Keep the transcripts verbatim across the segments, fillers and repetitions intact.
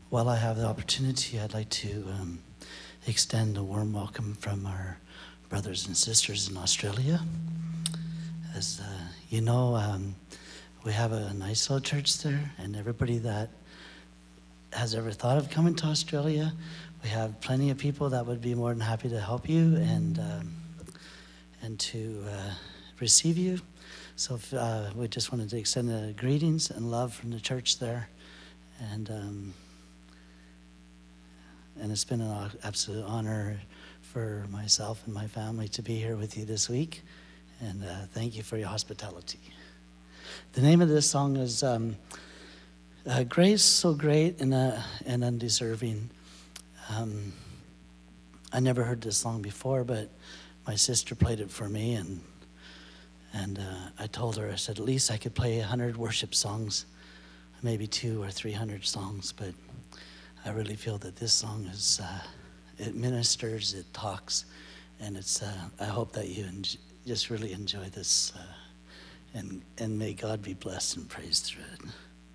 While I have the opportunity, I'd like to um, extend a warm welcome from our brothers and sisters in Australia. As uh, you know, um, we have a nice little church there, and everybody that has ever thought of coming to Australia, we have plenty of people that would be more than happy to help you and um, and to uh, receive you. So if, uh, we just wanted to extend uh, greetings and love from the church there, and um, and it's been an absolute honor for myself and my family to be here with you this week, and uh, thank you for your hospitality. The name of this song is um, uh, Grace So Great and, uh, and Undeserving. Um, I never heard this song before, but my sister played it for me, and and uh, I told her, I said, at least I could play one hundred worship songs, maybe two or three hundred songs, but I really feel that this song is, uh, it ministers, it talks, and it's. Uh, I hope that you en- just really enjoy this, uh, and and may God be blessed and praised through it.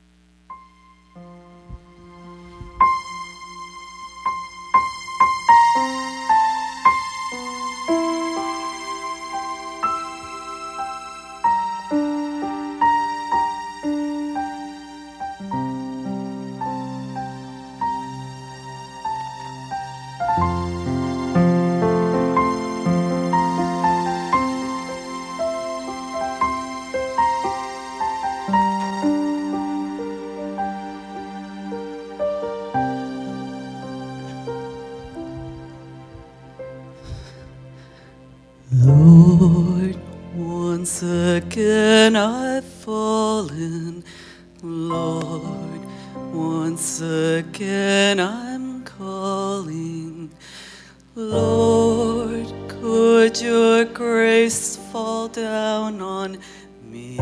Lord, once again I've fallen. Lord, once again I'm calling. Lord, could your grace fall down on me?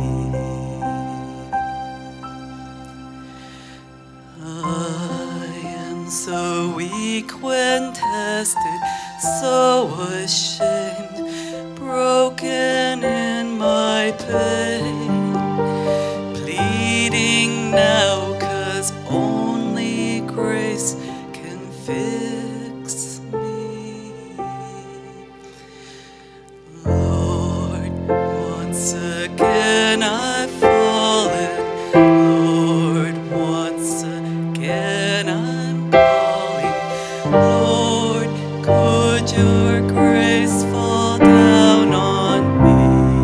I am so weak when tested, so ashamed, broken in my pain, pleading now 'cause only grace can fix me. Lord, once again I've fallen. Lord, once again I'm calling. Lord, could your grace fall down on me?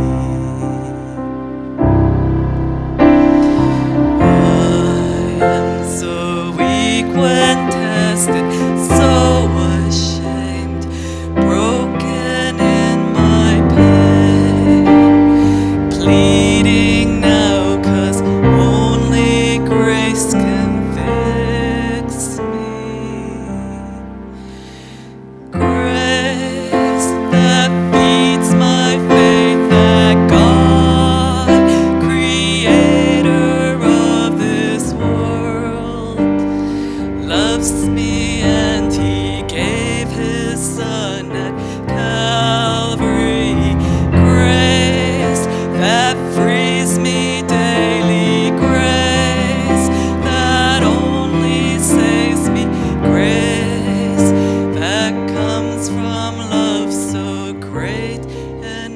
I am so weak when tested, so ashamed, broken in my pain, pleading now 'cause only grace can fix me. Grace that feeds my faith that God, creator of this world, loves me and he gave his son at Calvary. Grace that frees me daily, grace that only saves me, grace that comes from love so great and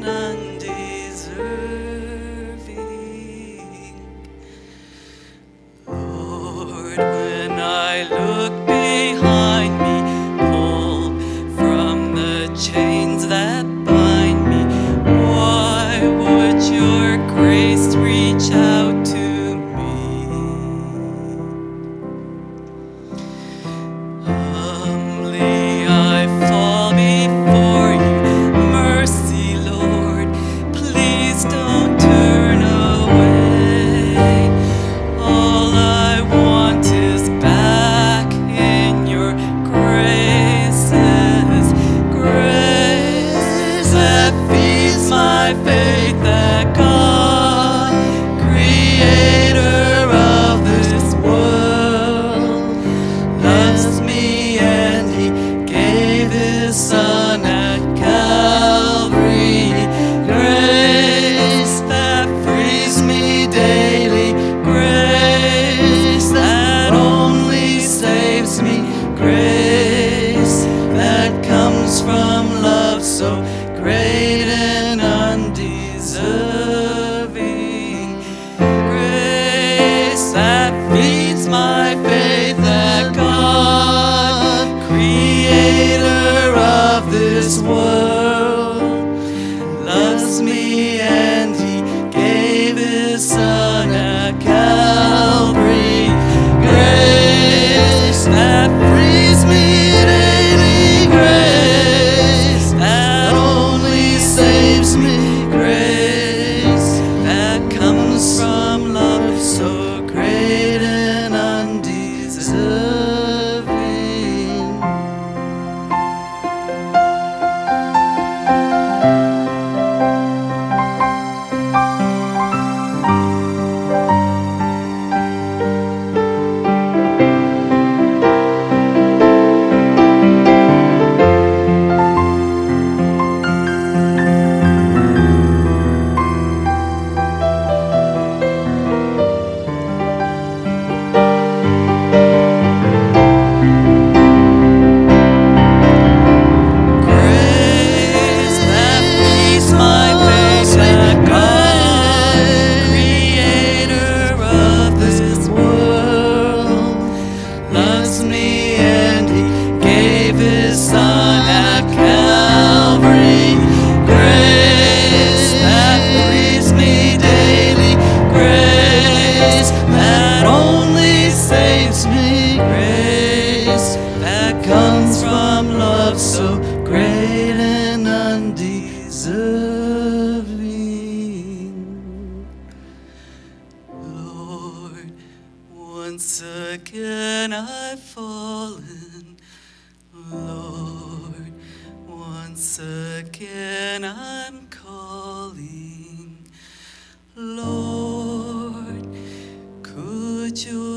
undeserving. Lord, when I look behind me, pulled from the chains that bind me, why would your grace reach out to me? Humbly I fall before you. Mercy, Lord, please don't turn away. All I want is back grace that comes from love so great and undeserving. Lord, once again I've fallen. Lord, once again I'm calling. Lord, could your